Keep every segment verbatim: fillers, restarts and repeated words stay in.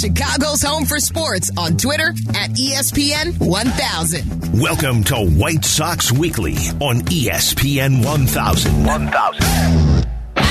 Chicago's home for sports on Twitter at E S P N one thousand. Welcome to White Sox Weekly on E S P N one thousand. one thousand.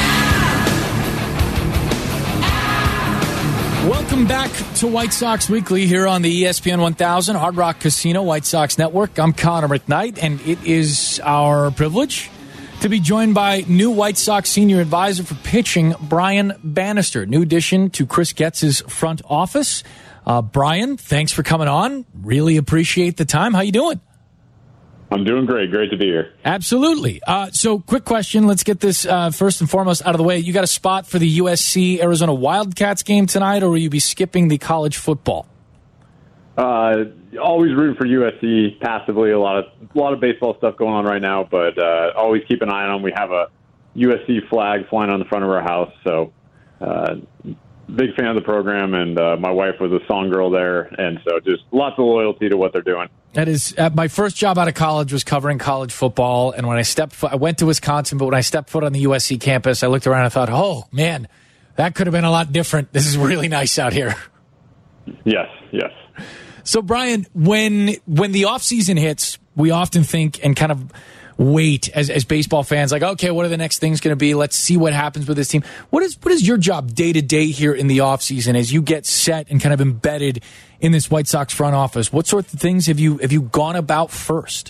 Welcome back to White Sox Weekly here on the E S P N one thousand Hard Rock Casino White Sox Network. I'm Connor McKnight, and it is our privilege to be joined by new White Sox senior advisor for pitching, Brian Bannister. New addition to Chris Getz's front office. Uh, Brian, thanks for coming on. Really appreciate the time. How you doing? I'm doing great. Great to be here. Absolutely. Uh, so, quick question. Let's get this uh, first and foremost out of the way. You got a spot for the U S C Arizona Wildcats game tonight, or will you be skipping the college football? Uh, always rooting for U S C passively. A lot of a lot of baseball stuff going on right now, but uh, always keep an eye on them. We have a U S C flag flying on the front of our house, so uh, big fan of the program. And uh, my wife was a song girl there, and so just lots of loyalty to what they're doing. That is, uh, my first job out of college was covering college football, and when I stepped, foot, I went to Wisconsin, but when I stepped foot on the U S C campus, I looked around and thought, oh man, that could have been a lot different. This is really nice out here. Yes, yes. So, Brian, when when the offseason hits, we often think and kind of wait as, as baseball fans, like, okay, what are the next things going to be? Let's see what happens with this team. What is what is your job day to day here in the offseason as you get set and kind of embedded in this White Sox front office? What sorts of things have you have you gone about first?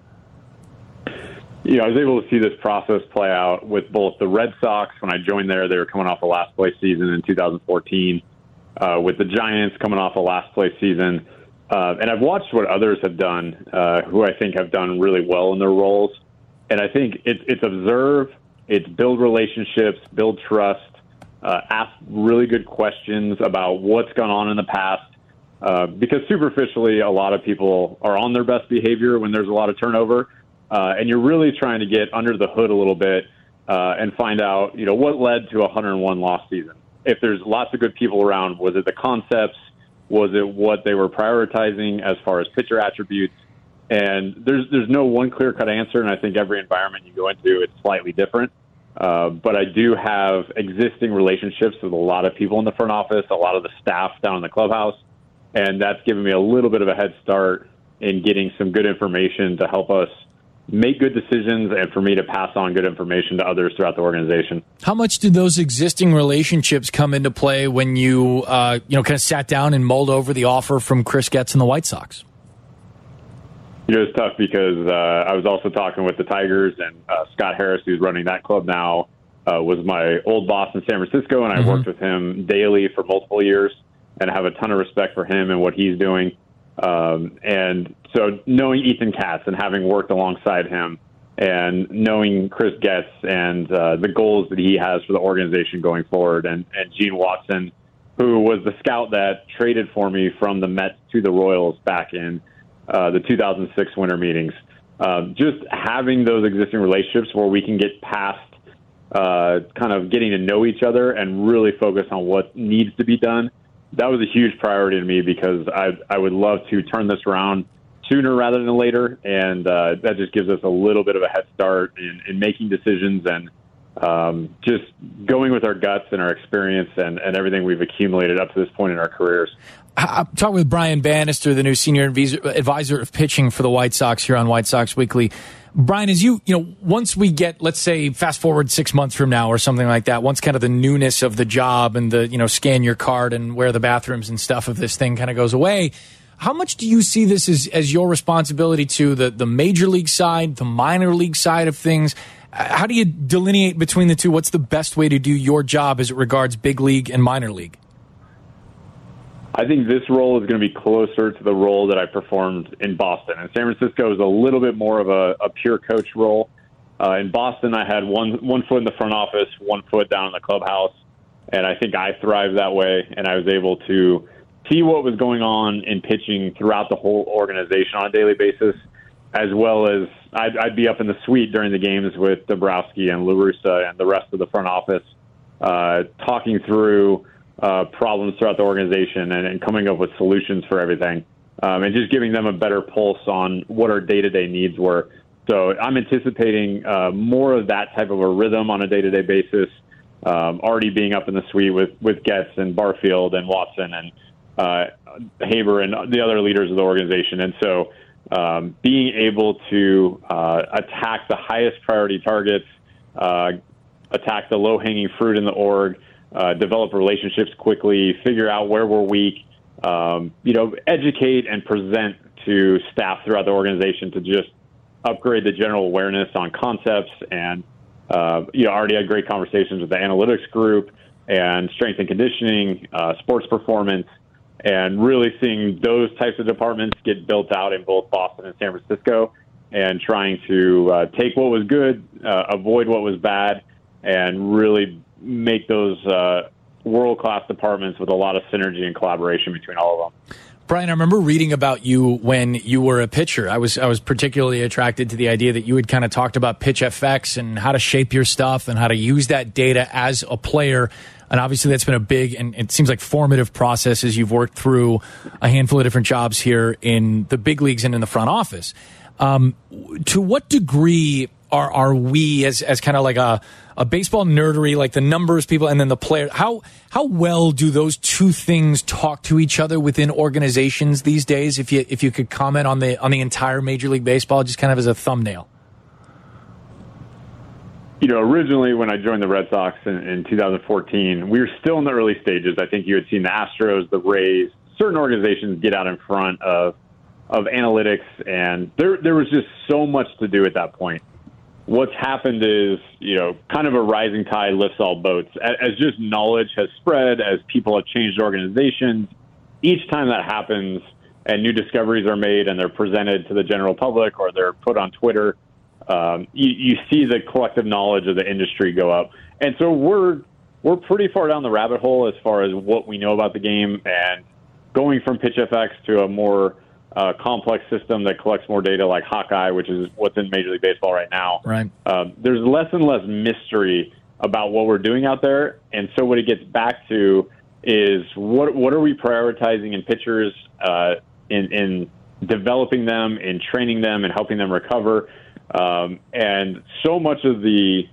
Yeah, I was able to see this process play out with both the Red Sox. When I joined there, they were coming off a last place season in two thousand fourteen. Uh, with the Giants coming off a last place season. Uh, and I've watched what others have done, uh, who I think have done really well in their roles. And I think it's, it's observe, it's build relationships, build trust, uh, ask really good questions about what's gone on in the past. Uh, because superficially, a lot of people are on their best behavior when there's a lot of turnover. Uh, and you're really trying to get under the hood a little bit uh, and find out, you know, what led to a one hundred one loss season. If there's lots of good people around, was it the concepts? Was it what they were prioritizing as far as pitcher attributes? And there's there's no one clear-cut answer, and I think every environment you go into, it's slightly different. Uh, but I do have existing relationships with a lot of people in the front office, a lot of the staff down in the clubhouse, and that's given me a little bit of a head start in getting some good information to help us make good decisions and for me to pass on good information to others throughout the organization. How much did those existing relationships come into play when you, uh, you know, kind of sat down and mulled over the offer from Chris Getz and the White Sox? You know, it's tough because uh, I was also talking with the Tigers, and uh, Scott Harris, who's running that club now, uh, was my old boss in San Francisco, and I mm-hmm. worked with him daily for multiple years and I have a ton of respect for him and what he's doing. Um, and so knowing Ethan Katz and having worked alongside him and knowing Chris Getz and uh, the goals that he has for the organization going forward, and, and Gene Watson, who was the scout that traded for me from the Mets to the Royals back in uh, the two thousand six winter meetings. Um, just having those existing relationships where we can get past uh, kind of getting to know each other and really focus on what needs to be done. That was a huge priority to me because I I would love to turn this around sooner rather than later, and uh, that just gives us a little bit of a head start in, in making decisions and um, just going with our guts and our experience and, and everything we've accumulated up to this point in our careers. I'm talking with Brian Bannister, the new senior advisor of pitching for the White Sox here on White Sox Weekly. Brian, as you, you know, once we get, let's say, fast forward six months from now or something like that, once kind of the newness of the job and the, you know, scan your card and where the bathrooms and stuff of this thing kind of goes away, how much do you see this as, as your responsibility to the, the major league side, the minor league side of things? How do you delineate between the two? What's the best way to do your job as it regards big league and minor league? I think this role is going to be closer to the role that I performed in Boston. And San Francisco is a little bit more of a, a pure coach role. Uh, in Boston, I had one one foot in the front office, one foot down in the clubhouse, and I think I thrived that way. And I was able to see what was going on in pitching throughout the whole organization on a daily basis, as well as I'd, I'd be up in the suite during the games with Dabrowski and La Russa and the rest of the front office, uh, talking through Uh, problems throughout the organization and, and coming up with solutions for everything, um, and just giving them a better pulse on what our day-to-day needs were. So I'm anticipating uh, more of that type of a rhythm on a day-to-day basis, um, already being up in the suite with, with Getz and Barfield and Watson and uh, Haber and the other leaders of the organization. And so um, being able to uh, attack the highest priority targets, uh, attack the low-hanging fruit in the org, uh, develop relationships quickly, figure out where we're weak, um, you know, educate and present to staff throughout the organization to just upgrade the general awareness on concepts. And, uh, you know, already had great conversations with the analytics group and strength and conditioning, uh, sports performance, and really seeing those types of departments get built out in both Boston and San Francisco, and trying to uh, take what was good, uh, avoid what was bad, and really make those uh, world-class departments with a lot of synergy and collaboration between all of them. Brian, I remember reading about you when you were a pitcher. I was I was particularly attracted to the idea that you had kind of talked about pitch F X and how to shape your stuff and how to use that data as a player. And obviously that's been a big and it seems like formative process as you've worked through a handful of different jobs here in the big leagues and in the front office. Um, to what degree are are we as as kind of like a a baseball nerdery, like the numbers people and then the player, how how well do those two things talk to each other within organizations these days? If you if you could comment on the on the entire Major League Baseball, just kind of as a thumbnail. You know, originally when I joined the Red Sox in, in two thousand fourteen, we were still in the early stages. I think you had seen the Astros, the Rays, certain organizations get out in front of of analytics, and there there was just so much to do at that point. What's happened is, you know, kind of a rising tide lifts all boats. As just knowledge has spread, as people have changed organizations, each time that happens and new discoveries are made and they're presented to the general public or they're put on Twitter, um, you, you see the collective knowledge of the industry go up. And so we're we're pretty far down the rabbit hole as far as what we know about the game, and going from pitch F X to a more Uh, complex system that collects more data like Hawkeye, which is what's in Major League Baseball right now. Right. Uh, there's less and less mystery about what we're doing out there. And so what it gets back to is what what are we prioritizing in pitchers, uh, in, in developing them, in training them, and helping them recover. Um, and so much of the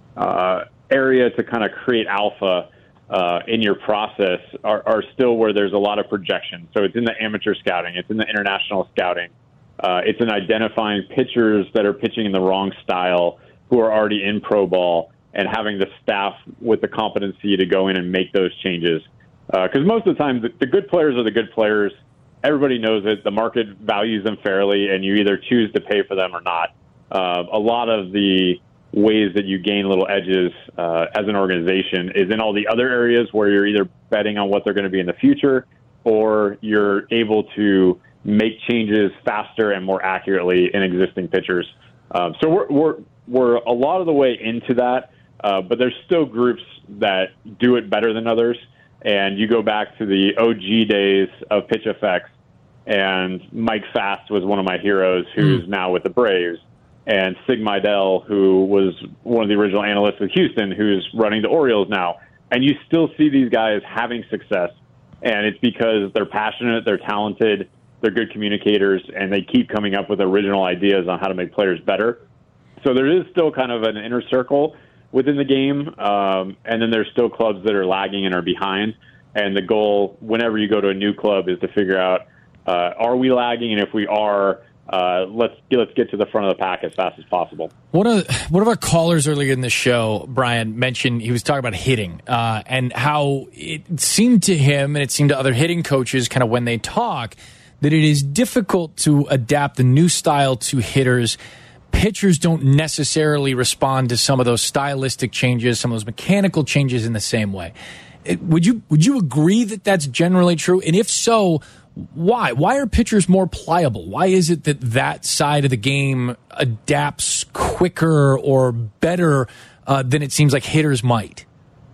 uh, area to kind of create alpha Uh, in your process are, are still where there's a lot of projection. So it's in the amateur scouting, it's in the international scouting, uh, it's in identifying pitchers that are pitching in the wrong style who are already in pro ball and having the staff with the competency to go in and make those changes. Because uh, most of the time, the, the good players are the good players. Everybody knows it. The market values them fairly, and you either choose to pay for them or not. Uh, a lot of the ways that you gain little edges uh, as an organization is in all the other areas where you're either betting on what they're going to be in the future, or you're able to make changes faster and more accurately in existing pitchers. Um, so we're, we're, we're a lot of the way into that, uh, but there's still groups that do it better than others. And you go back to the O G days of pitch F X, and Mike Fast was one of my heroes, who's mm. now with the Braves. And Sig Mejdal, who was one of the original analysts with Houston, who's running the Orioles now. And you still see these guys having success. And it's because they're passionate, they're talented, they're good communicators, and they keep coming up with original ideas on how to make players better. So there is still kind of an inner circle within the game. Um, and then there's still clubs that are lagging and are behind. And the goal, whenever you go to a new club, is to figure out, uh, are we lagging? And if we are, Uh, let's let's get to the front of the pack as fast as possible. One of one of our callers earlier in the show, Brian, mentioned he was talking about hitting uh, and how it seemed to him, and it seemed to other hitting coaches, kind of when they talk, that it is difficult to adapt the new style to hitters. Pitchers don't necessarily respond to some of those stylistic changes, some of those mechanical changes in the same way. It, would you would you agree that that's generally true? And if so, why? Why are pitchers more pliable? Why is it that that side of the game adapts quicker or better uh, than it seems like hitters might?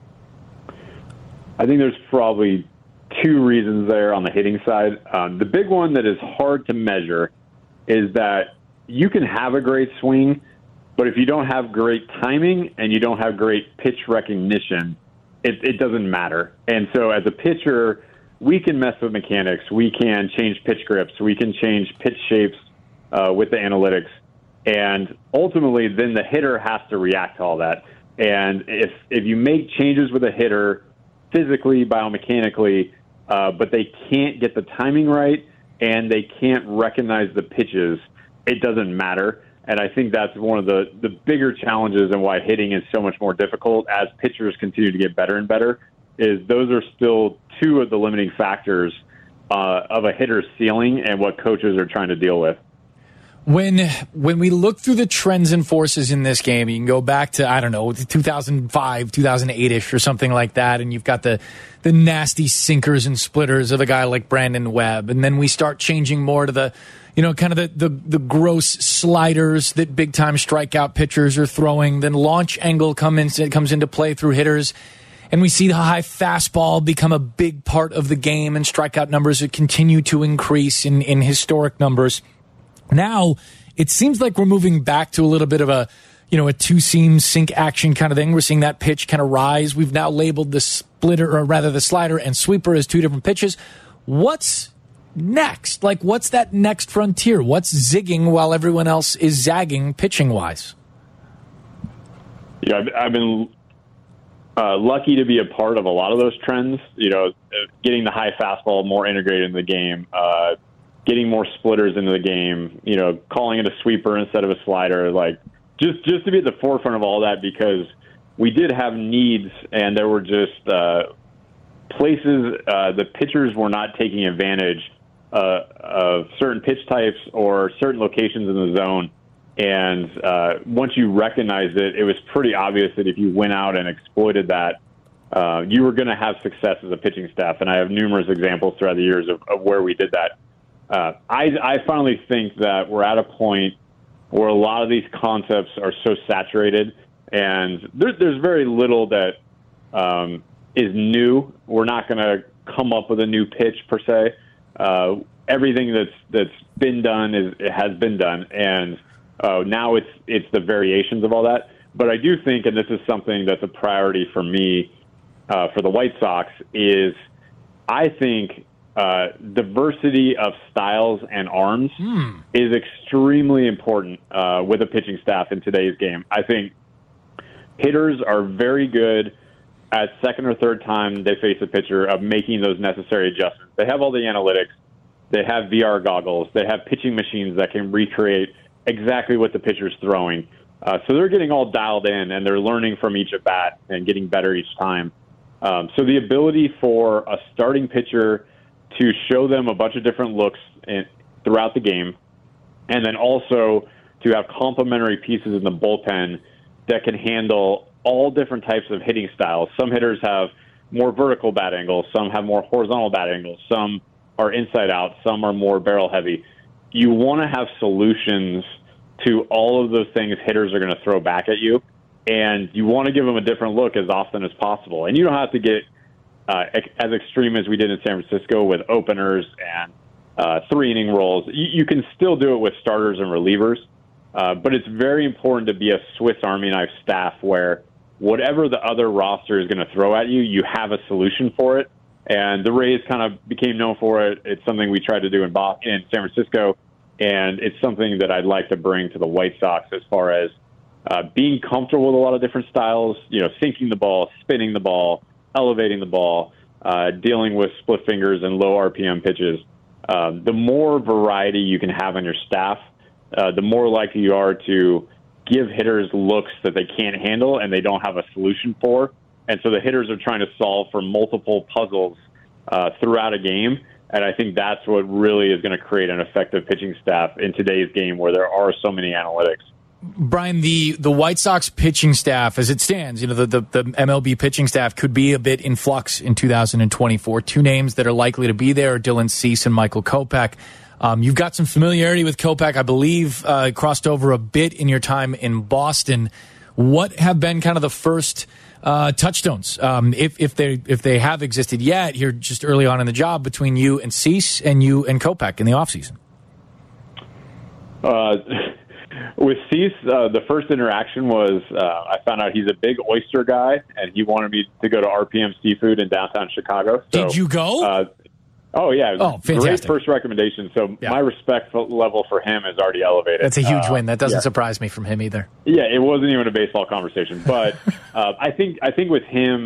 I think there's probably two reasons there on the hitting side. Um, the big one that is hard to measure is that you can have a great swing, but if you don't have great timing and you don't have great pitch recognition, it, it doesn't matter. And so as a pitcher, we can mess with mechanics. We can change pitch grips. We can change pitch shapes uh, with the analytics. And ultimately, then the hitter has to react to all that. And if if you make changes with a hitter physically, biomechanically, uh, but they can't get the timing right and they can't recognize the pitches, it doesn't matter. And I think that's one of the, the bigger challenges and why hitting is so much more difficult as pitchers continue to get better and better, is those are still two of the limiting factors uh, of a hitter's ceiling and what coaches are trying to deal with. When when we look through the trends and forces in this game, you can go back to, I don't know, two thousand five, two thousand eight-ish or something like that, and you've got the, the nasty sinkers and splitters of a guy like Brandon Webb. And then we start changing more to the, you know, kind of the, the, the gross sliders that big-time strikeout pitchers are throwing. Then launch angle come in, comes into play through hitters. And we see the high fastball become a big part of the game, and strikeout numbers that continue to increase in, in historic numbers. Now, it seems like we're moving back to a little bit of a, you know, a two-seam sink action kind of thing. We're seeing that pitch kind of rise. We've now labeled the splitter, or rather the slider and sweeper, as two different pitches. What's next? Like, what's that next frontier? What's zigging while everyone else is zagging pitching-wise? Yeah, I've, I've been uh, lucky to be a part of a lot of those trends. You know, getting the high fastball more integrated in the game, uh, getting more splitters into the game, you know, calling it a sweeper instead of a slider, like just, just to be at the forefront of all that, because we did have needs and there were just uh, places uh, the pitchers were not taking advantage uh, of certain pitch types or certain locations in the zone. And uh, once you recognized it, it was pretty obvious that if you went out and exploited that, uh, you were going to have success as a pitching staff. And I have numerous examples throughout the years of, of where we did that. Uh, I, I finally think that we're at a point where a lot of these concepts are so saturated, and there, there's very little that um, is new. We're not going to come up with a new pitch per se. Uh, everything that's that's been done is it has been done, and uh, now it's it's the variations of all that. But I do think, and this is something that's a priority for me uh, for the White Sox, is I think. Uh, diversity of styles and arms hmm. is extremely important uh, with a pitching staff in today's game. I think hitters are very good at second or third time they face a pitcher of making those necessary adjustments. They have all the analytics. They have V R goggles. They have pitching machines that can recreate exactly what the pitcher's throwing. Uh, so they're getting all dialed in, and they're learning from each at bat and getting better each time. Um, so the ability for a starting pitcher to show them a bunch of different looks in, throughout the game, and then also to have complementary pieces in the bullpen that can handle all different types of hitting styles. Some hitters have more vertical bat angles, some have more horizontal bat angles, some are inside out, some are more barrel heavy. You want to have solutions to all of those things hitters are going to throw back at you, and you want to give them a different look as often as possible. And you don't have to get Uh, as extreme as we did in San Francisco with openers and uh, three-inning rolls. You, you can still do it with starters and relievers, uh, but it's very important to be a Swiss Army knife staff where whatever the other roster is going to throw at you, you have a solution for it. And the Rays kind of became known for it. It's something we tried to do in, Boston, in San Francisco, and it's something that I'd like to bring to the White Sox as far as uh, being comfortable with a lot of different styles, you know, sinking the ball, spinning the ball, elevating the ball, uh, dealing with split fingers and low R P M pitches. Um, the more variety you can have on your staff, uh, the more likely you are to give hitters looks that they can't handle and they don't have a solution for. And so the hitters are trying to solve for multiple puzzles uh, throughout a game. And I think that's what really is going to create an effective pitching staff in today's game where there are so many analytics. Brian, the, the White Sox pitching staff, as it stands, you know, the, the, the M L B pitching staff could be a bit in flux in two thousand twenty-four. Two names that are likely to be there are Dylan Cease and Michael Kopech. Um, you've got some familiarity with Kopech, I believe, uh, crossed over a bit in your time in Boston. What have been kind of the first uh, touchstones, um, if, if, they, if they have existed yet, here just early on in the job, between you and Cease and you and Kopech in the offseason? Uh With Cease, uh, the first interaction was uh, I found out he's a big oyster guy, and he wanted me to go to R P M Seafood in downtown Chicago. So, Did you go? Uh, oh, yeah. It was oh, fantastic. Great first recommendation. So yeah. My respect level for him is already elevated. That's a huge uh, win. That doesn't yeah. surprise me from him either. Yeah, it wasn't even a baseball conversation. But uh, I think I think with him,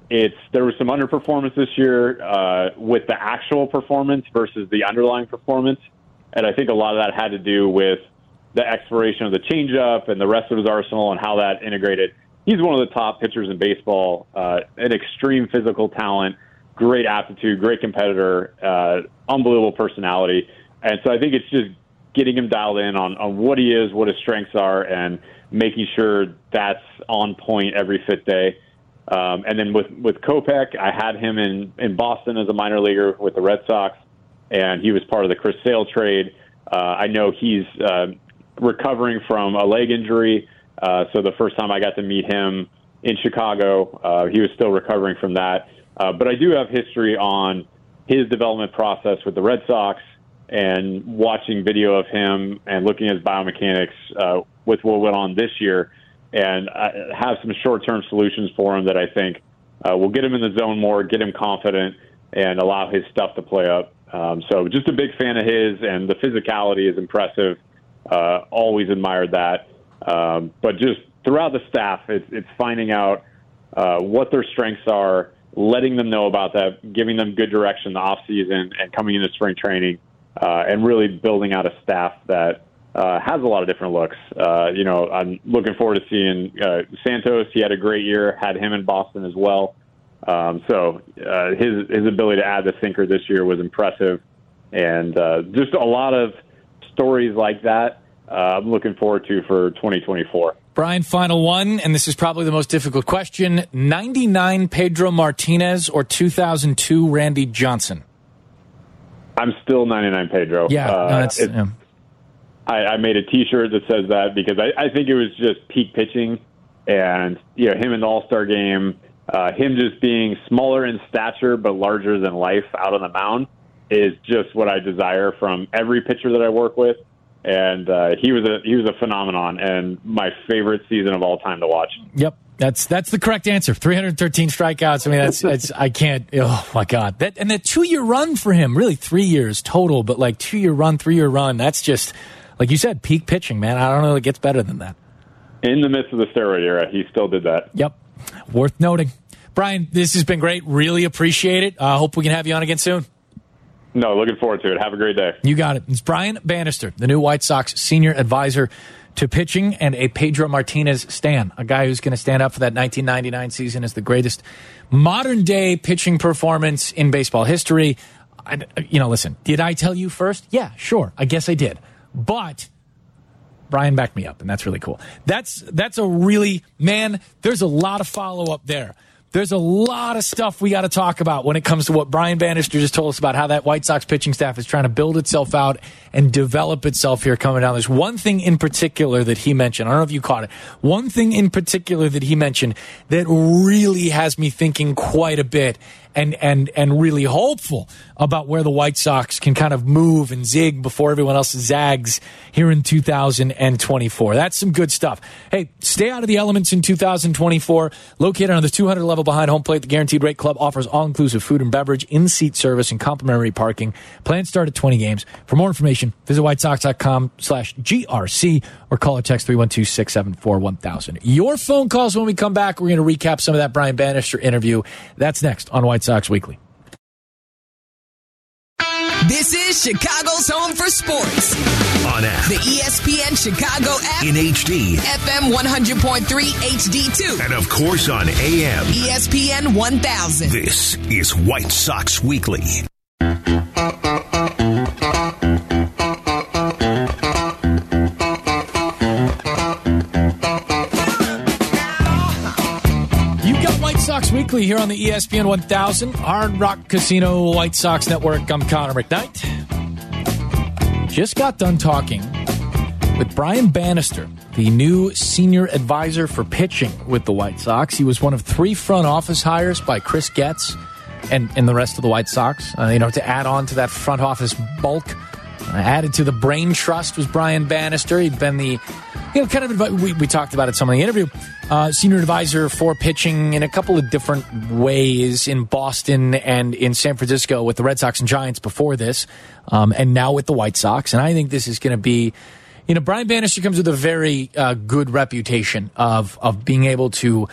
it's there was some underperformance this year uh, with the actual performance versus the underlying performance, and I think a lot of that had to do with the exploration of the changeup and the rest of his arsenal and how that integrated. He's one of the top pitchers in baseball, uh, an extreme physical talent, great aptitude, great competitor, uh, unbelievable personality. And so I think it's just getting him dialed in on, on what he is, what his strengths are, and making sure that's on point every fifth day. Um, and then with, with Kopech, I had him in, in Boston as a minor leaguer with the Red Sox, and he was part of the Chris Sale trade. Uh, I know he's uh, recovering from a leg injury, uh, so the first time I got to meet him in Chicago, uh, he was still recovering from that. Uh, but I do have history on his development process with the Red Sox, and watching video of him and looking at his biomechanics uh, with what went on this year, and I have some short-term solutions for him that I think uh, will get him in the zone more, get him confident, and allow his stuff to play up. Um, so just a big fan of his, and the physicality is impressive. Uh, always admired that. Um, but just throughout the staff, it's, it's finding out uh, what their strengths are, letting them know about that, giving them good direction in the off-season, and coming into spring training, uh, and really building out a staff that uh, has a lot of different looks. Uh, you know, I'm looking forward to seeing uh, Santos. He had a great year, had him in Boston as well. Um, so uh, his his ability to add the sinker this year was impressive, and uh, just a lot of stories like that uh, I'm looking forward to for twenty twenty-four. Brian, final one, and this is probably the most difficult question. ninety-nine Pedro Martinez or two thousand two Randy Johnson? I'm still ninety-nine Pedro. Yeah, uh, no, that's, yeah. I, I made a T-shirt that says that because I, I think it was just peak pitching, and you know, him in the All-Star game, uh, him just being smaller in stature but larger than life out on the mound is just what I desire from every pitcher that I work with. And uh, he was a he was a phenomenon, and my favorite season of all time to watch. Yep, that's that's the correct answer. three hundred thirteen strikeouts. I mean, that's that's I can't. Oh my God, that and the two year run for him, really three years total, but like two year run, three year run. That's just like you said, peak pitching, man. I don't know, it gets better than that. In the midst of the steroid era, he still did that. Yep, worth noting. Brian, this has been great. Really appreciate it. I uh, hope we can have you on again soon. No, looking forward to it. Have a great day. You got it. It's Brian Bannister, the new White Sox senior advisor to pitching, and a Pedro Martinez stan, a guy who's going to stand up for that nineteen ninety-nine season as the greatest modern-day pitching performance in baseball history. I, you know, listen, did I tell you first? Yeah, sure. I guess I did. But Brian backed me up, and that's really cool. That's, that's a really, man, there's a lot of follow-up there. There's a lot of stuff we got to talk about when it comes to what Brian Bannister just told us about how that White Sox pitching staff is trying to build itself out and develop itself here coming down. There's one thing in particular that he mentioned. I don't know if you caught it. One thing in particular that he mentioned that really has me thinking quite a bit and and and really hopeful about where the White Sox can kind of move and zig before everyone else zags here in two thousand twenty-four. That's some good stuff. Hey, stay out of the elements in two thousand twenty-four. Located on the two hundred level behind home plate, the Guaranteed Rate Club offers all-inclusive food and beverage, in-seat service, and complimentary parking. Plans start at twenty games. For more information, visit whitesox.com slash GRC or call or text three one two, six seven four, one thousand. Your phone calls when we come back. We're going to recap some of that Brian Bannister interview. That's next on White Sox Weekly. This is Chicago's home for sports. On app. The E S P N Chicago app. In H D. F M one hundred point three H D two. And of course on A M. E S P N one thousand. This is White Sox Weekly. Sox Weekly here on the E S P N one thousand, Hard Rock Casino White Sox Network. I'm Connor McKnight. Just got done talking with Brian Bannister, the new senior advisor for pitching with the White Sox. He was one of three front office hires by Chris Getz and, and the rest of the White Sox, uh, you know, to add on to that front office bulk. Uh, added to the brain trust was Brian Bannister. He'd been the, you know, kind of, we, we talked about it some in the interview, uh, senior advisor for pitching in a couple of different ways in Boston and in San Francisco with the Red Sox and Giants before this, um, and now with the White Sox. And I think this is going to be, you know, Brian Bannister comes with a very uh, good reputation of of being able to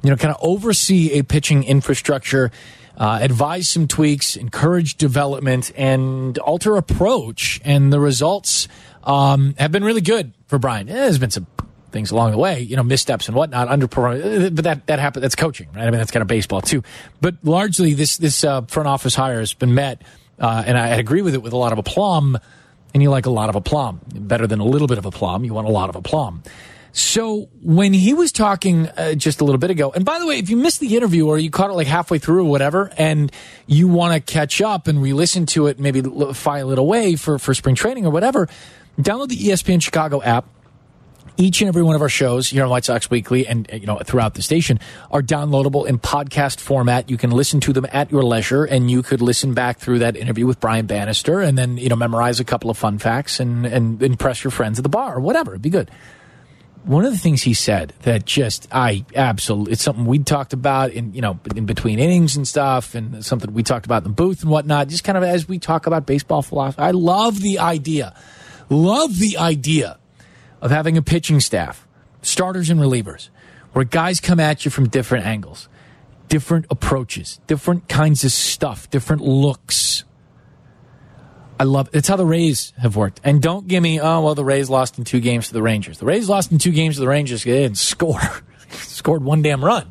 you know, kind of oversee a pitching infrastructure, uh, advise some tweaks, encourage development, and alter approach. And the results um, have been really good for Brian. Eh, there's been some things along the way, you know, missteps and whatnot, underperforming, but that that happens. That's coaching, right? I mean, that's kind of baseball too. But largely, this this uh, front office hire has been met, uh, and I agree with it with a lot of aplomb. And you like a lot of aplomb, better than a little bit of aplomb. You want a lot of aplomb. So when he was talking uh, just a little bit ago, and by the way, if you missed the interview or you caught it like halfway through or whatever, and you want to catch up and re-listen to it, maybe file it away for, for spring training or whatever, download the E S P N Chicago app. Each and every one of our shows here on White Sox Weekly and, you know, throughout the station are downloadable in podcast format. You can listen to them at your leisure, and you could listen back through that interview with Brian Bannister and then, you know, memorize a couple of fun facts and, and impress your friends at the bar or whatever. It'd be good. One of the things he said that just, I absolutely, it's something we talked about in, you know, in between innings and stuff, and something we talked about in the booth and whatnot, just kind of as we talk about baseball philosophy. I love the idea, love the idea of having a pitching staff, starters and relievers, where guys come at you from different angles, different approaches, different kinds of stuff, different looks. I love it. It's how the Rays have worked. And don't give me, oh, well, the Rays lost in two games to the Rangers. The Rays lost in two games to the Rangers. They didn't score. Scored one damn run.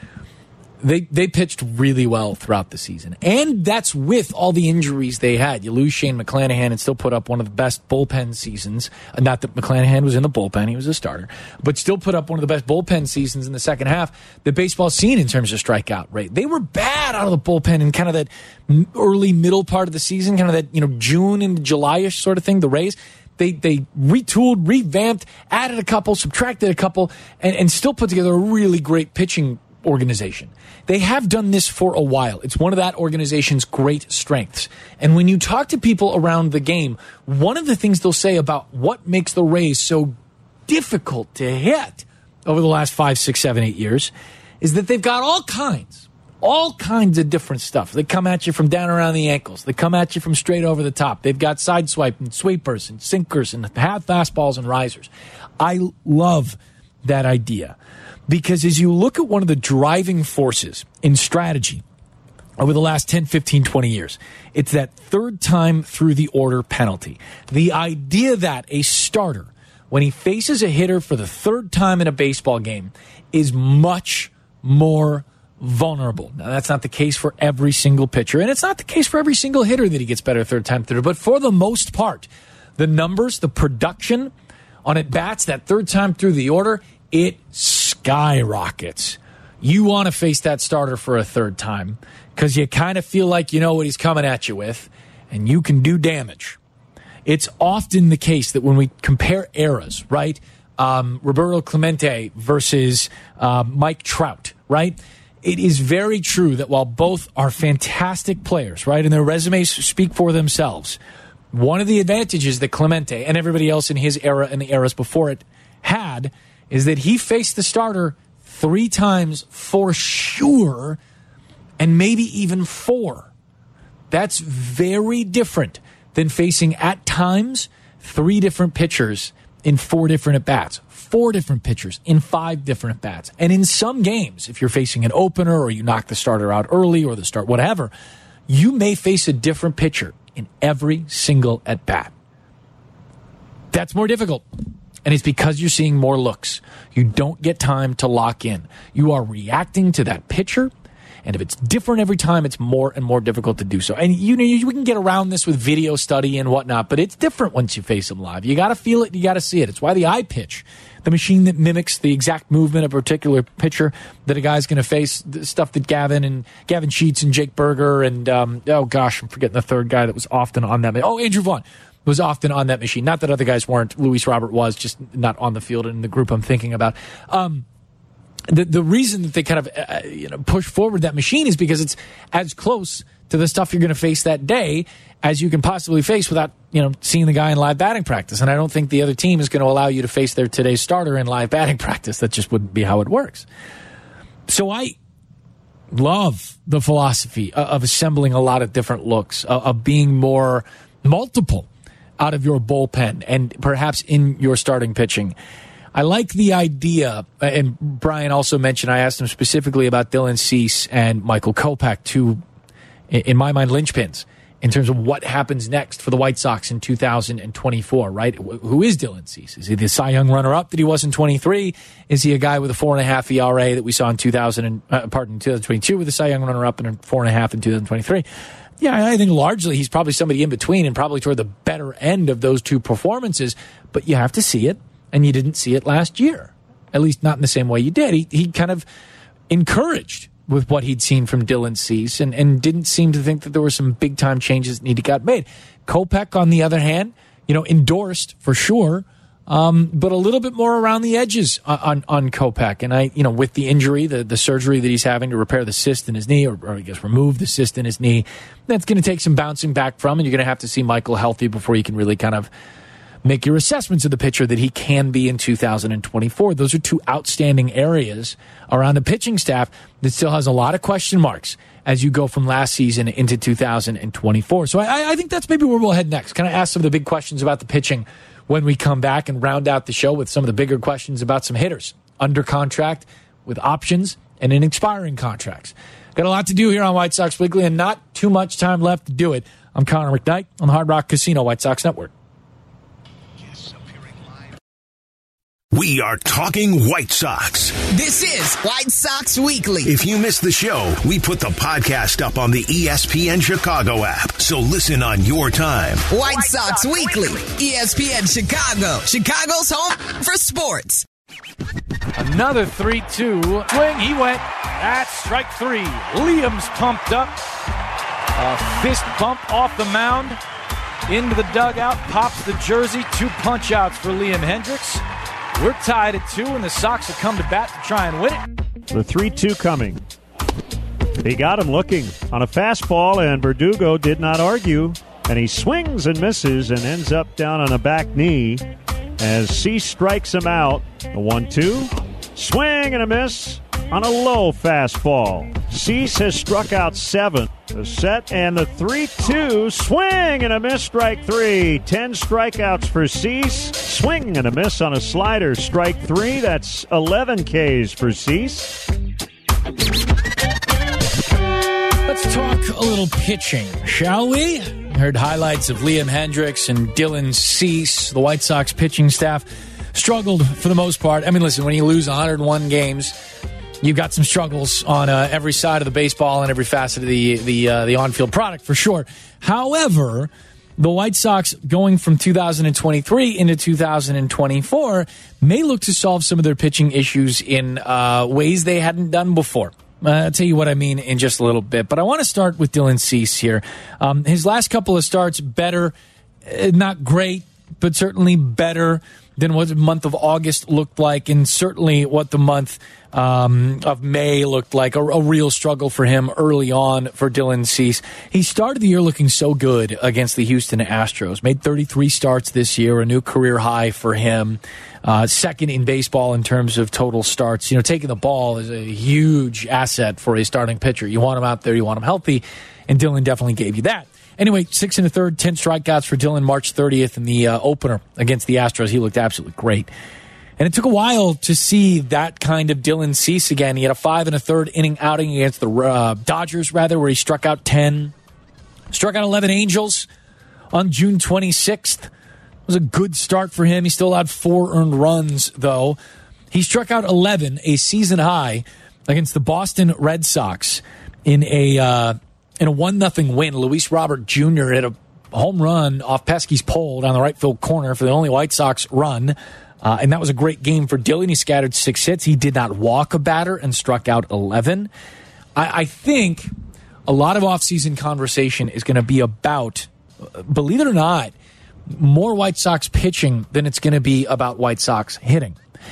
They they pitched really well throughout the season. And that's with all the injuries they had. You lose Shane McClanahan and still put up one of the best bullpen seasons. Not that McClanahan was in the bullpen. He was a starter. But still put up one of the best bullpen seasons in the second half that baseball's seen in terms of strikeout rate. They were bad out of the bullpen in kind of that early middle part of the season, kind of that, you know, June and July-ish sort of thing, the Rays. They they retooled, revamped, added a couple, subtracted a couple, and, and still put together a really great pitching organization. They have done this for a while. It's one of that organization's great strengths. And when you talk to people around the game, one of the things they'll say about what makes the Rays so difficult to hit over the last five, six, seven, eight years is that they've got all kinds, all kinds of different stuff. They come at you from down around the ankles. They come at you from straight over the top. They've got side swipe and sweepers and sinkers and half fastballs and risers. I love that idea. Because as you look at one of the driving forces in strategy over the last ten, fifteen, twenty years, it's that third time through the order penalty. The idea that a starter, when he faces a hitter for the third time in a baseball game, is much more vulnerable. Now, that's not the case for every single pitcher, and it's not the case for every single hitter that he gets better third time through. But for the most part, the numbers, the production on at-bats that third time through the order, it skyrockets. You want to face that starter for a third time because you kind of feel like you know what he's coming at you with, and you can do damage. It's often the case that when we compare eras, right, um, Roberto Clemente versus uh, Mike Trout, right, it is very true that while both are fantastic players, right, and their resumes speak for themselves, one of the advantages that Clemente and everybody else in his era and the eras before it had is that he faced the starter three times for sure, and maybe even four. That's very different than facing, at times, three different pitchers in four different at-bats, four different pitchers in five different at-bats. And in some games, if you're facing an opener or you knock the starter out early or the start, whatever, you may face a different pitcher in every single at-bat. That's more difficult. And it's because you're seeing more looks. You don't get time to lock in. You are reacting to that pitcher, and if it's different every time, it's more and more difficult to do so. And you know, you, we can get around this with video study and whatnot, but it's different once you face them live. You got to feel it, you got to see it. It's why the iPitch, the machine that mimics the exact movement of a particular pitcher that a guy's going to face, the stuff that Gavin and Gavin Sheets and Jake Berger and um, oh gosh, I'm forgetting the third guy that was often on that. Oh, Andrew Vaughn was often on that machine. Not that other guys weren't. Luis Robert was, just not on the field in the group I'm thinking about. Um, the the reason that they kind of uh, you know push forward that machine is because it's as close to the stuff you're going to face that day as you can possibly face without you know seeing the guy in live batting practice. And I don't think the other team is going to allow you to face their today's starter in live batting practice. That just wouldn't be how it works. So I love the philosophy of, of assembling a lot of different looks, of, of being more multiple out of your bullpen and perhaps in your starting pitching. I like the idea, and Brian also mentioned, I asked him specifically about Dylan Cease and Michael Kopech, two, in my mind, linchpins in terms of what happens next for the White Sox in two thousand twenty-four, right? Who is Dylan Cease? Is he the Cy Young runner-up that he was in twenty-three? Is he a guy with a four and a half E R A that we saw in two thousand, uh, pardon, twenty twenty-two with a Cy Young runner-up and a four and a half in two thousand twenty-three? Yeah, I think largely he's probably somebody in between and probably toward the better end of those two performances, but you have to see it. And you didn't see it last year, at least not in the same way you did. He he kind of encouraged with what he'd seen from Dylan Cease and, and didn't seem to think that there were some big-time changes that needed to get made. Kopech, on the other hand, you know, endorsed for sure, um, but a little bit more around the edges on, on, on Kopech. And, I, you know, with the injury, the, the surgery that he's having to repair the cyst in his knee, or, or I guess remove the cyst in his knee, that's going to take some bouncing back from, and you're going to have to see Michael healthy before you can really kind of make your assessments of the pitcher that he can be in two thousand twenty-four. Those are two outstanding areas around the pitching staff that still has a lot of question marks as you go from last season into two thousand twenty-four. So I, I think that's maybe where we'll head next. Kind of ask some of the big questions about the pitching when we come back and round out the show with some of the bigger questions about some hitters under contract with options and in expiring contracts. Got a lot to do here on White Sox Weekly and not too much time left to do it. I'm Connor McKnight on the Hard Rock Casino White Sox Network. We are talking White Sox. This is White Sox Weekly. If you missed the show, we put the podcast up on the E S P N Chicago app, so listen on your time. White, White Sox, Sox Weekly. Weekly, E S P N Chicago, Chicago's home for sports. Another three two swing. He went. That's strike three. Liam's pumped up. A fist bump off the mound. Into the dugout. Pops the jersey. Two punch outs for Liam Hendriks. We're tied at two, and the Sox have come to bat to try and win it. The three two coming. He got him looking on a fastball, and Verdugo did not argue. And he swings and misses and ends up down on a back knee as Cease strikes him out. A one two. Swing and a miss on a low fastball. Cease has struck out seven. The set and the three two. Swing and a miss, strike three. Ten strikeouts for Cease. Swing and a miss on a slider, strike three. That's eleven Ks for Cease. Let's talk a little pitching, shall we? Heard highlights of Liam Hendriks and Dylan Cease. The White Sox pitching staff struggled for the most part. I mean, listen, when you lose one hundred one games, you've got some struggles on uh, every side of the baseball and every facet of the the uh, the on-field product for sure. However, the White Sox going from two thousand twenty-three into two thousand twenty-four may look to solve some of their pitching issues in uh, ways they hadn't done before. Uh, I'll tell you what I mean in just a little bit. But I want to start with Dylan Cease here. Um, his last couple of starts, better, uh, not great, but certainly better than what the month of August looked like, and certainly what the month um, of May looked like. A, a real struggle for him early on for Dylan Cease. He started the year looking so good against the Houston Astros. Made thirty-three starts this year, a new career high for him. Uh, second in baseball in terms of total starts. You know, taking the ball is a huge asset for a starting pitcher. You want him out there, you want him healthy, and Dylan definitely gave you that. Anyway, six and a third, ten strikeouts for Dylan March thirtieth in the uh, opener against the Astros. He looked absolutely great. And it took a while to see that kind of Dylan Cease again. He had a five and a third inning outing against the uh, Dodgers, rather, where he struck out ten. Struck out eleven Angels on June twenty-sixth. It was a good start for him. He still had four earned runs, though. He struck out eleven, a season high, against the Boston Red Sox in a uh, in a one nothing win. Luis Robert Junior hit a home run off Pesky's pole down the right field corner for the only White Sox run. Uh, and that was a great game for Dylan. He scattered six hits. He did not walk a batter and struck out eleven. I, I think a lot of offseason conversation is going to be about, believe it or not, more White Sox pitching than it's going to be about White Sox hitting.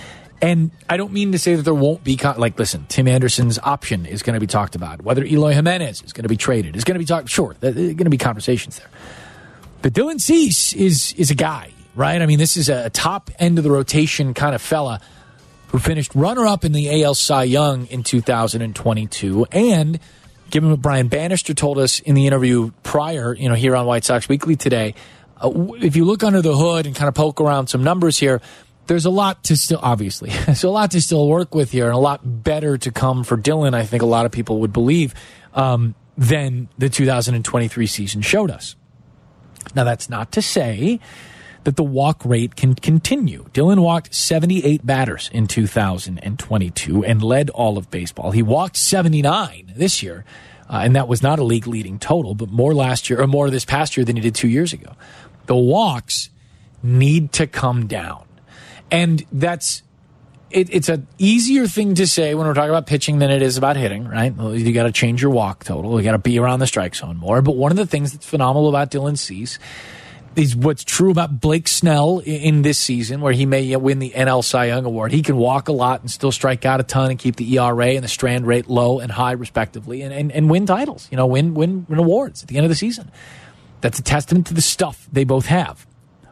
And I don't mean to say that there won't be, con- like, listen, Tim Anderson's option is going to be talked about. Whether Eloy Jimenez is going to be traded is going to be talked, sure, there are going to be conversations there. But Dylan Cease is, is a guy, right? I mean, this is a top end of the rotation kind of fella who finished runner-up in the A L Cy Young in two thousand twenty-two. And given what Brian Bannister told us in the interview prior, you know, here on White Sox Weekly today, Uh, if you look under the hood and kind of poke around some numbers here, there's a lot to still, obviously, there's a lot to still work with here and a lot better to come for Dylan, I think a lot of people would believe, um, than the two thousand twenty-three season showed us. Now, that's not to say that the walk rate can continue. Dylan walked seventy-eight batters in two thousand twenty-two and led all of baseball. He walked seventy-nine this year, uh, and that was not a league-leading total, but more last year, or more this past year than he did two years ago. The walks need to come down. And that's it, it's an easier thing to say when we're talking about pitching than it is about hitting, right? Well, you got to change your walk total. You got to be around the strike zone more. But one of the things that's phenomenal about Dylan Cease is what's true about Blake Snell in this season, where he may win the N L Cy Young Award. He can walk a lot and still strike out a ton and keep the E R A and the strand rate low and high, respectively, and, and, and win titles, you know, win, win win awards at the end of the season. That's a testament to the stuff they both have.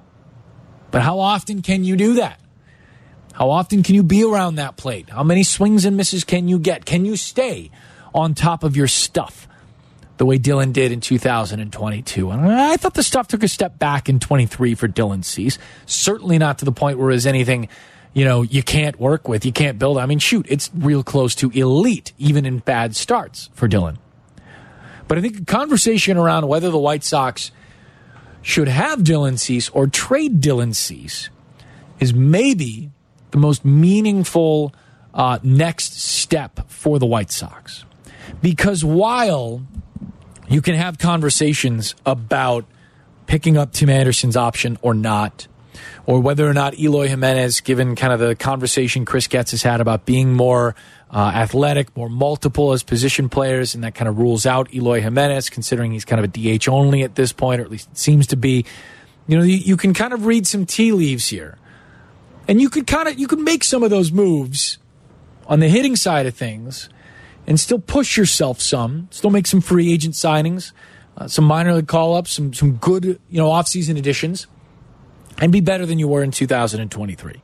But how often can you do that? How often can you be around that plate? How many swings and misses can you get? Can you stay on top of your stuff the way Dylan did in two thousand twenty-two? And I thought the stuff took a step back in twenty-three for Dylan Cease. Certainly not to the point where there's anything, you know, you can't work with, you can't build. I mean, shoot, it's real close to elite, even in bad starts for Dylan. But I think a conversation around whether the White Sox should have Dylan Cease or trade Dylan Cease is maybe the most meaningful uh, next step for the White Sox. Because while you can have conversations about picking up Tim Anderson's option or not, or whether or not Eloy Jimenez, given kind of the conversation Chris Getz has had about being more uh, athletic, more multiple as position players, and that kind of rules out Eloy Jimenez, considering he's kind of a D H only at this point, or at least it seems to be. You know, you, you can kind of read some tea leaves here. And you could kind of, you could make some of those moves on the hitting side of things and still push yourself some, still make some free agent signings, uh, some minor league call-ups, some some good, you know, off-season additions, and be better than you were in two thousand twenty-three.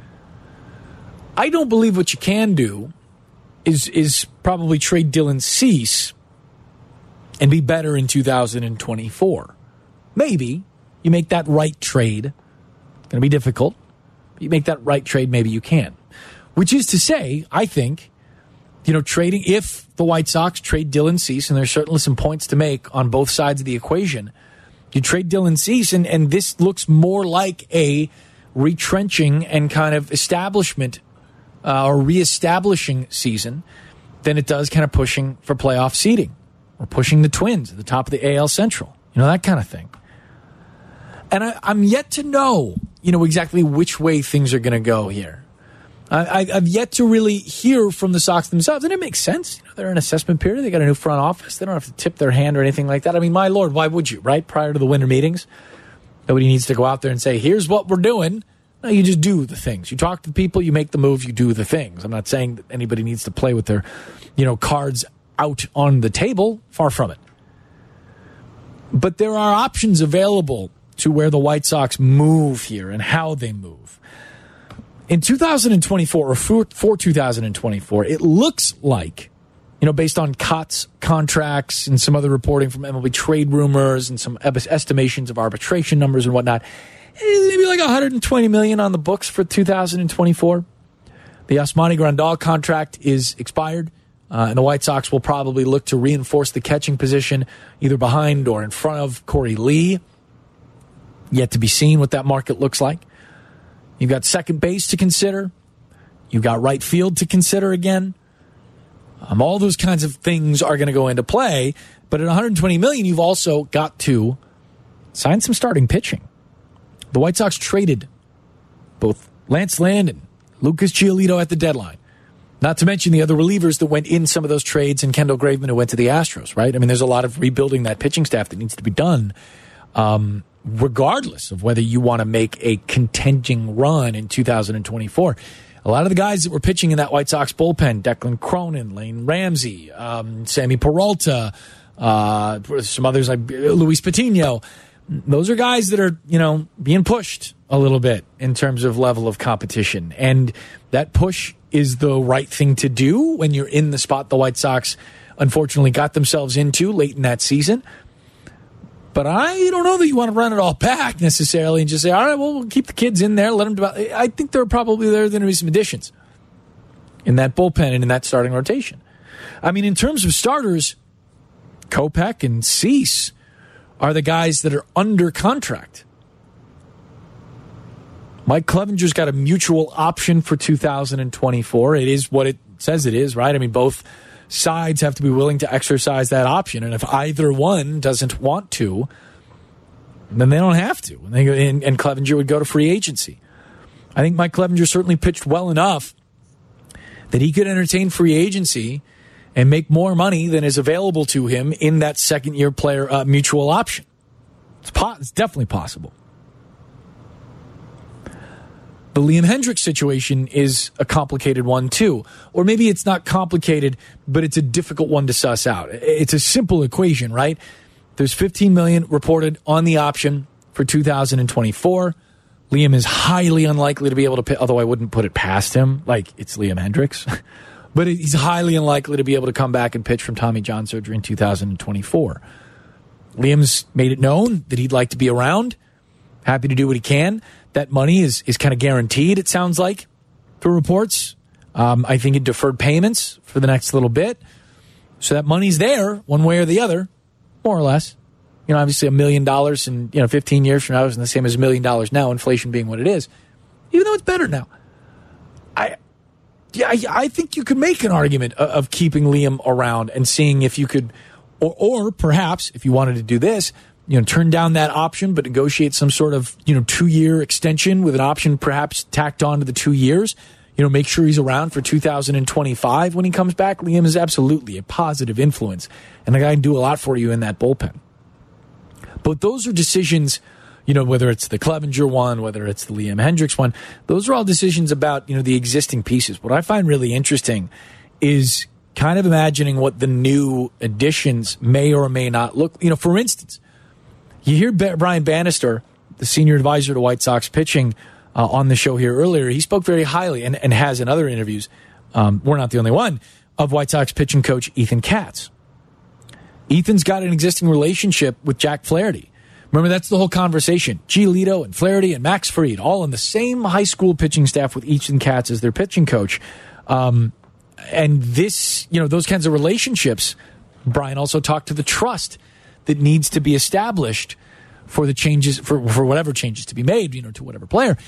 I don't believe what you can do is is probably trade Dylan Cease and be better in two thousand twenty-four. Maybe you make that right trade. It's going to be difficult. You make that right trade, maybe you can. Which is to say, I think, you know, trading, if the White Sox trade Dylan Cease, and there's certainly some points to make on both sides of the equation, you trade Dylan Cease, and, and this looks more like a retrenching and kind of establishment uh, or reestablishing season than it does kind of pushing for playoff seeding or pushing the Twins at the top of the A L Central, you know, that kind of thing. And I, I'm yet to know, you know, exactly which way things are going to go here. I, I've yet to really hear from the Sox themselves, and it makes sense. You know, they're in assessment period. They got a new front office. They don't have to tip their hand or anything like that. I mean, my Lord, why would you, right? Prior to the winter meetings, nobody needs to go out there and say, here's what we're doing. No, you just do the things. You talk to people, you make the moves, you do the things. I'm not saying that anybody needs to play with their, you know, cards out on the table. Far from it. But there are options available to where the White Sox move here and how they move. In two thousand twenty-four, or for, for two thousand twenty-four, it looks like, you know, based on Cott's contracts and some other reporting from M L B trade rumors and some estimations of arbitration numbers and whatnot, maybe like one hundred twenty million dollars on the books for two thousand twenty-four. The Yasmani Grandal contract is expired, uh, and the White Sox will probably look to reinforce the catching position either behind or in front of Corey Lee. Yet to be seen what that market looks like. You've got second base to consider. You've got right field to consider again. Um, all those kinds of things are going to go into play. But at one hundred twenty million dollars, you've also got to sign some starting pitching. The White Sox traded both Lance Lynn and Lucas Giolito at the deadline. Not to mention the other relievers that went in some of those trades, and Kendall Graveman who went to the Astros, right? I mean, there's a lot of rebuilding that pitching staff that needs to be done. Um, regardless of whether you want to make a contending run in two thousand twenty-four. A lot of the guys that were pitching in that White Sox bullpen, Declan Cronin, Lane Ramsey, um, Sammy Peralta, uh, some others like Luis Patino, those are guys that are, you know, being pushed a little bit in terms of level of competition. And that push is the right thing to do when you're in the spot the White Sox unfortunately got themselves into late in that season. But I don't know that you want to run it all back necessarily and just say, all right, well, we'll keep the kids in there, let them develop. I think there are probably there are going to be some additions in that bullpen and in that starting rotation. I mean, in terms of starters, Kopech and Cease are the guys that are under contract. Mike Clevenger's got a mutual option for two thousand twenty-four. It is what it says it is, right? I mean, both sides have to be willing to exercise that option. And if either one doesn't want to, then they don't have to. And, they, and, and Clevenger would go to free agency. I think Mike Clevenger certainly pitched well enough that he could entertain free agency and make more money than is available to him in that second-year player uh, mutual option. It's, po- it's definitely possible. The Liam Hendriks situation is a complicated one, too. Or maybe it's not complicated, but it's a difficult one to suss out. It's a simple equation, right? There's fifteen million dollars reported on the option for two thousand twenty-four. Liam is highly unlikely to be able to pay, although I wouldn't put it past him. Like, it's Liam Hendriks. But he's highly unlikely to be able to come back and pitch from Tommy John surgery in two thousand twenty-four. Liam's made it known that he'd like to be around. Happy to do what he can. That money is, is kind of guaranteed, it sounds like, through reports. Um, I think in deferred payments for the next little bit. So that money's there one way or the other, more or less. You know, obviously a million dollars in, you know, fifteen years from now isn't the same as a million dollars now, inflation being what it is. Even though it's better now. I yeah, I, I think you could make an argument of, of keeping Liam around and seeing if you could, or, or perhaps if you wanted to do this, you know, turn down that option, but negotiate some sort of, you know, two-year extension with an option perhaps tacked on to the two years. You know, make sure he's around for two thousand twenty-five when he comes back. Liam is absolutely a positive influence, and a guy can do a lot for you in that bullpen. But those are decisions, you know, whether it's the Clevenger one, whether it's the Liam Hendriks one, those are all decisions about, you know, the existing pieces. What I find really interesting is kind of imagining what the new additions may or may not look. You know, for instance, you hear Brian Bannister, the senior advisor to White Sox pitching, uh, on the show here earlier. He spoke very highly and, and has in other interviews, um, we're not the only one, of White Sox pitching coach Ethan Katz. Ethan's got an existing relationship with Jack Flaherty. Remember, that's the whole conversation. Giolito and Flaherty and Max Fried, all on the same high school pitching staff with Ethan Katz as their pitching coach. Um, and this, you know, those kinds of relationships, Brian also talked to the trust that needs to be established for the changes, for, for whatever changes to be made, you know, to whatever player.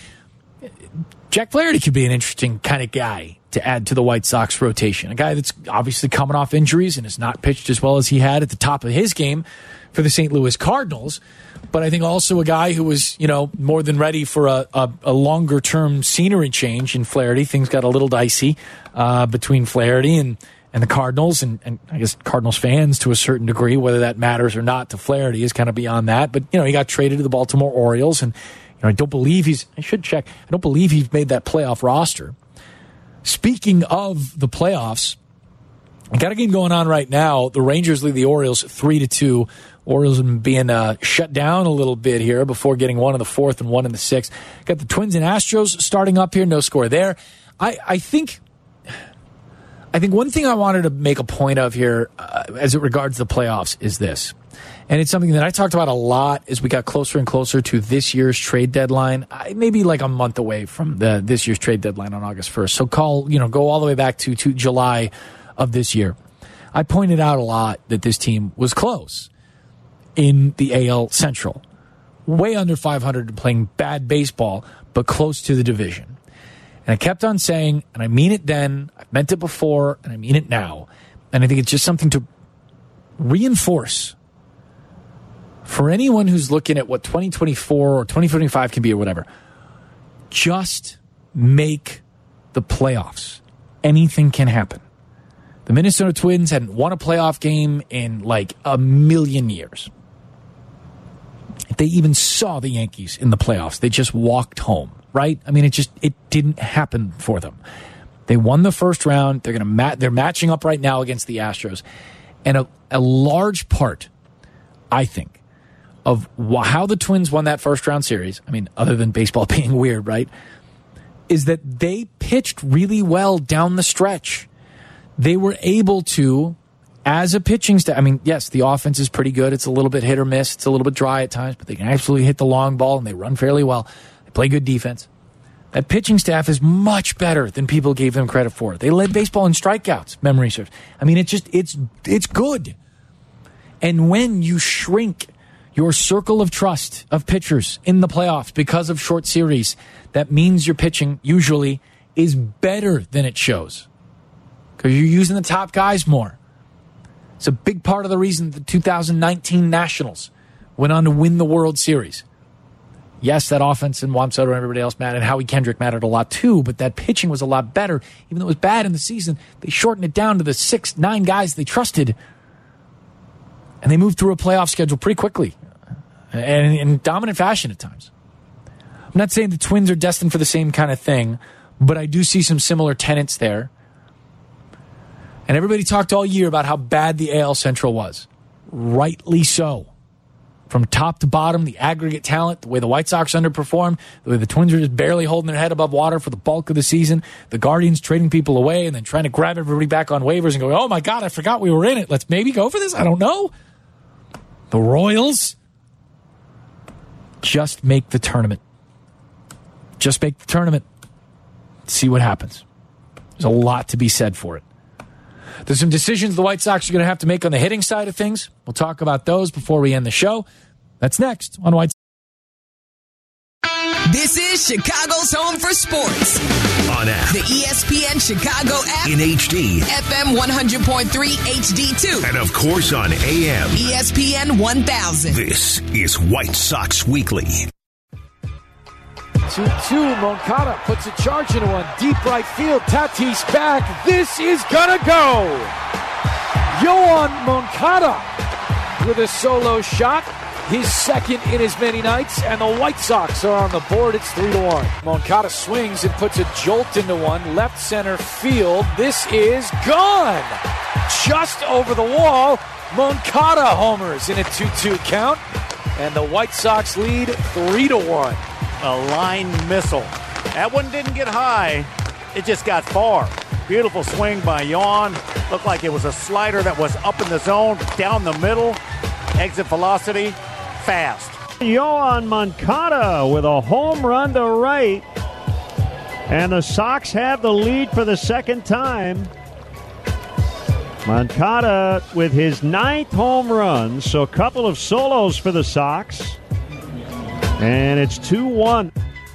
Jack Flaherty could be an interesting kind of guy to add to the White Sox rotation. A guy that's obviously coming off injuries and has not pitched as well as he had at the top of his game for the Saint Louis Cardinals. But I think also a guy who was, you know, more than ready for a, a, a longer-term scenery change in Flaherty. Things got a little dicey uh, between Flaherty and And the Cardinals, and, and I guess Cardinals fans to a certain degree, whether that matters or not to Flaherty is kind of beyond that. But, you know, he got traded to the Baltimore Orioles, and, you know, I don't believe he's, I should check, I don't believe he's made that playoff roster. Speaking of the playoffs, I got a game going on right now. The Rangers lead the Orioles three to two. Orioles have been being uh, shut down a little bit here before getting one in the fourth and one in the sixth. Got the Twins and Astros starting up here, no score there. I, I think... I think one thing I wanted to make a point of here uh, as it regards the playoffs is this. And it's something that I talked about a lot as we got closer and closer to this year's trade deadline. I, maybe like a month away from the this year's trade deadline on August first. So call, you know, go all the way back to, to July of this year. I pointed out a lot that this team was close in the A L Central. Way under five hundred and playing bad baseball, but close to the division. And I kept on saying, and I mean it then, I've meant it before, and I mean it now. And I think it's just something to reinforce for anyone who's looking at what twenty twenty-four or twenty twenty-five can be or whatever. Just make the playoffs. Anything can happen. The Minnesota Twins hadn't won a playoff game in like a million years. If they even saw the Yankees in the playoffs, they just walked home. Right? I mean, it just, it didn't happen for them. They won the first round. They're going to ma- they're matching up right now against the Astros. And a, a large part, I think, of wh- how the Twins won that first round series, I mean, other than baseball being weird, right, is that they pitched really well down the stretch. They were able to as a pitching staff, I mean, yes, the offense is pretty good. It's a little bit hit or miss. It's a little bit dry at times, but they can absolutely hit the long ball, and they run fairly well. They play good defense. That pitching staff is much better than people gave them credit for. They led baseball in strikeouts, memory serves. I mean, it's just, it's, it's good. And when you shrink your circle of trust of pitchers in the playoffs because of short series, that means your pitching usually is better than it shows because you're using the top guys more. It's a big part of the reason the two thousand nineteen Nationals went on to win the World Series. Yes, that offense and Juan Soto and everybody else mattered, and Howie Kendrick mattered a lot too, but that pitching was a lot better. Even though it was bad in the season, they shortened it down to the six, nine guys they trusted, and they moved through a playoff schedule pretty quickly and in dominant fashion at times. I'm not saying the Twins are destined for the same kind of thing, but I do see some similar tenets there. And everybody talked all year about how bad the A L Central was. Rightly so. From top to bottom, the aggregate talent, the way the White Sox underperformed, the way the Twins are just barely holding their head above water for the bulk of the season, the Guardians trading people away and then trying to grab everybody back on waivers and go, oh my God, I forgot we were in it. Let's maybe go for this. I don't know. The Royals just make the tournament. Just make the tournament. See what happens. There's a lot to be said for it. There's some decisions the White Sox are going to have to make on the hitting side of things. We'll talk about those before we end the show. That's next on White Sox. This is Chicago's home for sports. On app. The E S P N Chicago app. In H D. F M one hundred point three H D two. And of course on A M. E S P N one thousand. This is White Sox Weekly. two two, Moncada puts a charge into one. Deep right field. Tatis back. This is gonna go. Yoan Moncada with a solo shot. His second in as many nights. And the White Sox are on the board. It's three to one. Moncada swings and puts a jolt into one. Left center field. This is gone. Just over the wall. Moncada homers in a two two count. And the White Sox lead three to one. A line missile. That one didn't get high. It just got far. Beautiful swing by Yoan. Looked like it was a slider that was up in the zone, down the middle. Exit velocity, fast. Yoan Moncada with a home run to right. And the Sox have the lead for the second time. Moncada with his ninth home run. So a couple of solos for the Sox. And it's two one.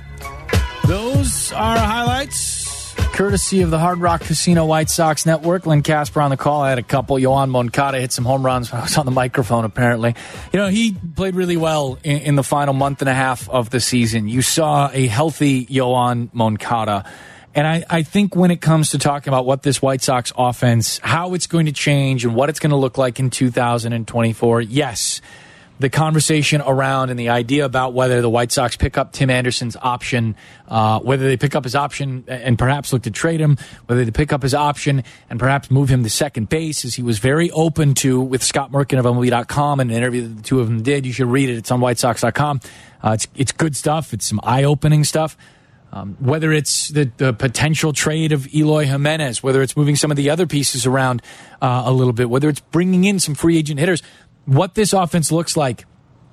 Those are highlights courtesy of the Hard Rock Casino White Sox Network. Len Casper on the call. I had a couple. Yoan Moncada hit some home runs when I was on the microphone, apparently. You know, he played really well in, in the final month and a half of the season. You saw a healthy Yoan Moncada. And I, I think when it comes to talking about what this White Sox offense, how it's going to change and what it's going to look like in two thousand twenty-four, yes, the conversation around and the idea about whether the White Sox pick up Tim Anderson's option, uh, whether they pick up his option and perhaps look to trade him, whether they pick up his option and perhaps move him to second base, as he was very open to with Scott Merkin of M L B dot com and an interview that the two of them did. You should read it. It's on White Sox dot com. Uh, it's, it's good stuff. It's some eye-opening stuff. Um, whether it's the, the potential trade of Eloy Jimenez, whether it's moving some of the other pieces around uh, a little bit, whether it's bringing in some free agent hitters, what this offense looks like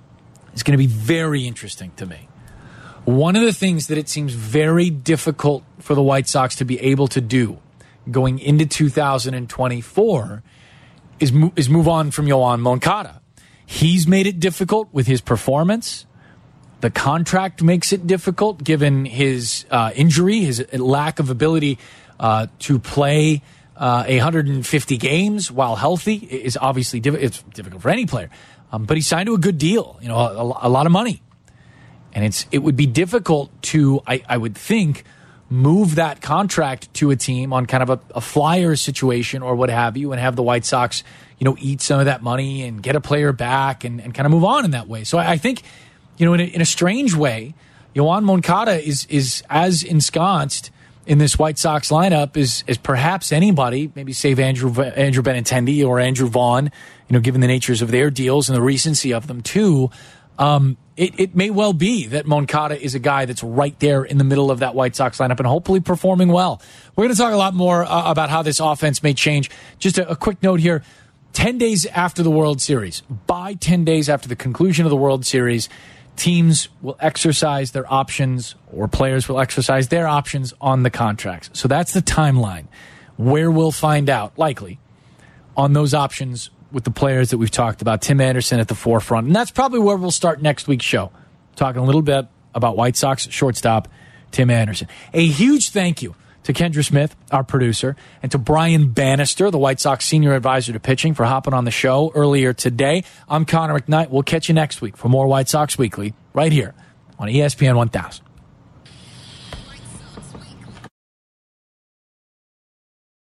is going to be very interesting to me. One of the things that it seems very difficult for the White Sox to be able to do going into two thousand twenty-four is, mo- is move on from Yoan Moncada. He's made it difficult with his performance. The contract makes it difficult given his uh, injury, his lack of ability uh, to play uh, one hundred fifty games while healthy is obviously diff- it's difficult for any player. Um, but he signed to a good deal, you know, a, a lot of money. And it's it would be difficult to, I, I would think, move that contract to a team on kind of a, a flyer situation or what have you and have the White Sox, you know, eat some of that money and get a player back and, and kind of move on in that way. So I, I think, you know, in a, in a strange way, Yoan Moncada is is as ensconced in this White Sox lineup as, as perhaps anybody, maybe save Andrew Andrew Benintendi or Andrew Vaughn, you know, given the natures of their deals and the recency of them too. Um, it, it may well be that Moncada is a guy that's right there in the middle of that White Sox lineup and hopefully performing well. We're going to talk a lot more uh, about how this offense may change. Just a, a quick note here. ten days after the World Series, by ten days after the conclusion of the World Series, teams will exercise their options, or players will exercise their options on the contracts. So that's the timeline where we'll find out, likely, on those options with the players that we've talked about. Tim Anderson at the forefront. And that's probably where we'll start next week's show, talking a little bit about White Sox shortstop Tim Anderson. A huge thank you to Kendra Smith, our producer, and to Brian Bannister, the White Sox senior advisor to pitching, for hopping on the show earlier today. I'm Connor McKnight. We'll catch you next week for more White Sox Weekly right here on E S P N one thousand.